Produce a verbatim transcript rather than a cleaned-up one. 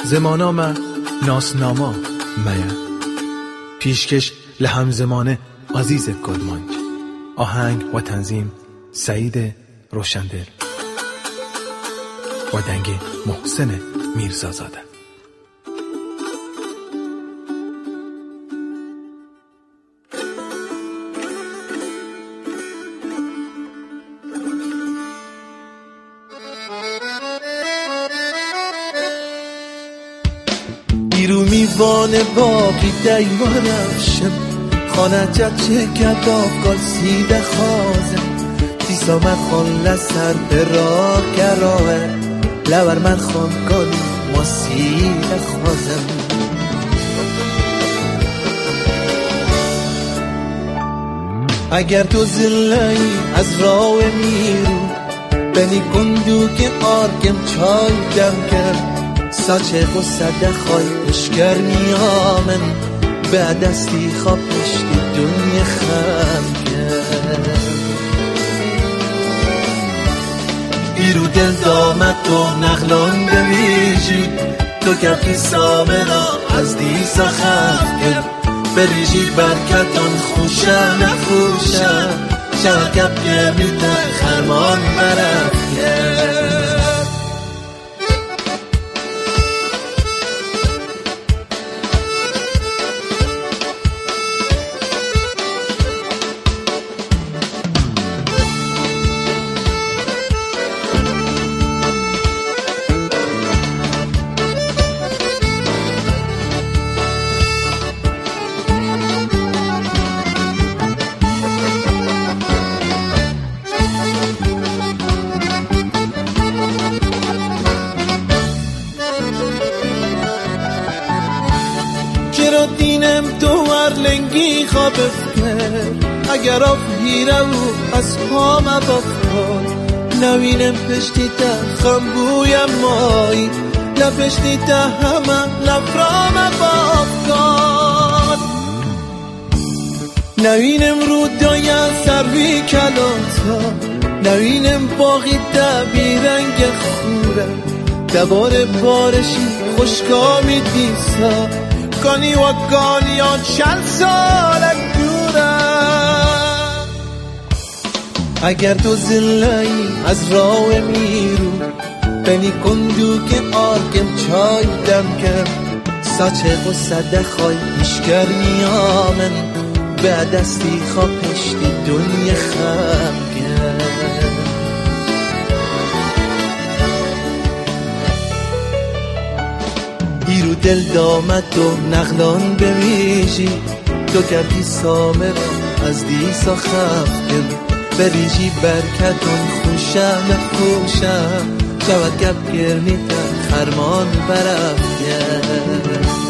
زمانامه ناسناما میا پیشکش لهم زمانه عزیز گلمانج. آهنگ و تنظیم سعید روشندل و دنگ محسن میرزازاده. بیرو میوانه باقی دیوارشم خانه چه کتاب کل سیده خوازم تیسا من خون لسر به راه کراه لور من خون کن ما سیده خوازم اگر تو زلایی از راه میرو بنی کندو که آرکم چای دم کرد ساچه و صده خواهی اشگر میامن به دستی خواب پشتی دنیا خم کرد بیرو دل دامت تو نغلان بویجی تو کفی سامنا از دیسا خف کرد بریجی برکتان خوشه نخوشه شما کف گرمی تر خرمان برف کرد دینم تو ورلنگی خواب افکر اگر آف هیره و از پام بفکر نوینم پشتی تا خمبویم مایی لپشتی تا همه لفرام بافکر نوینم رو دایا سروی کلاتا نوینم باقی تا بیرنگ خوره دبار بارشی خوشکامی دیسا کانی و کانیان چند سالت دورم اگر تو زلایی از راه میرو بنی کندو که آرکم چای دم کرد ساچه و صده خواهی اشگر میامن به دستی خواه پشتی دنیا خم کرد بیرو دل دامت تو نغلان بویجی تو کفی سامه را از دیسا خف کرد بریجی برکتون خوشه نخوشه شود کف گرمی تا خرمان برف کرد